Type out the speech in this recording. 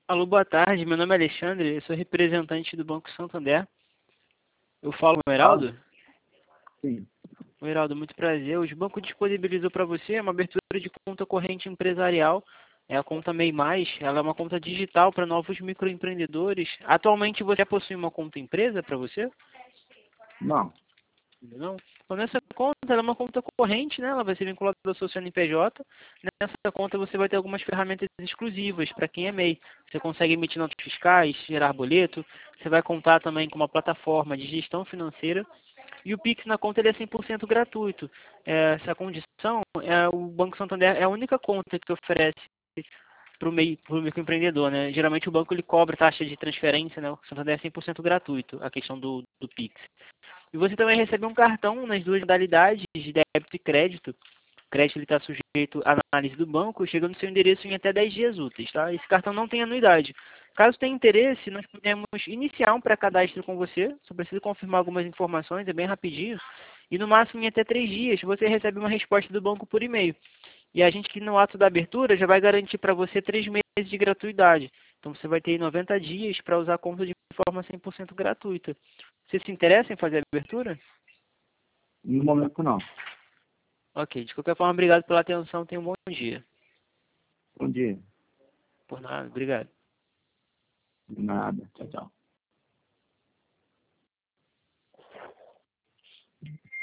Alô, boa tarde. Meu nome é Alexandre, eu sou representante do Banco Santander. Eu falo com o Heraldo? Sim. O Heraldo, muito prazer. O banco disponibilizou para você uma abertura de conta corrente empresarial. É a conta MEI+, ela é uma conta digital para novos microempreendedores. Atualmente você possui uma conta empresa para você? Não. Não. Então, nessa conta, ela é uma conta corrente, né? Ela vai ser vinculada ao seu CNPJ. Nessa conta você vai ter algumas ferramentas exclusivas para quem é MEI. Você consegue emitir notas fiscais, gerar boleto. Você vai contar também com uma plataforma de gestão financeira. E o Pix na conta ele é 100% gratuito. Essa condição, o Banco Santander é a única conta que oferece para o microempreendedor, né? Geralmente o banco ele cobra taxa de transferência, né? O Santander é 100% gratuito, a questão do Pix. E você também recebe um cartão nas duas modalidades de débito e crédito. O crédito está sujeito à análise do banco, chega no seu endereço em até 10 dias úteis. Tá? Esse cartão não tem anuidade. Caso tenha interesse, nós podemos iniciar um pré-cadastro com você. Só preciso confirmar algumas informações, é bem rapidinho. E no máximo em até 3 dias você recebe uma resposta do banco por e-mail. E a gente que no ato da abertura já vai garantir para você 3 meses de gratuidade. Então você vai ter 90 dias para usar a conta de forma 100% gratuita. Você se interessa em fazer a abertura? No momento, não. Ok, de qualquer forma, obrigado pela atenção. Tenha um bom dia. Bom dia. Por nada, obrigado. De nada. Tchau, tchau.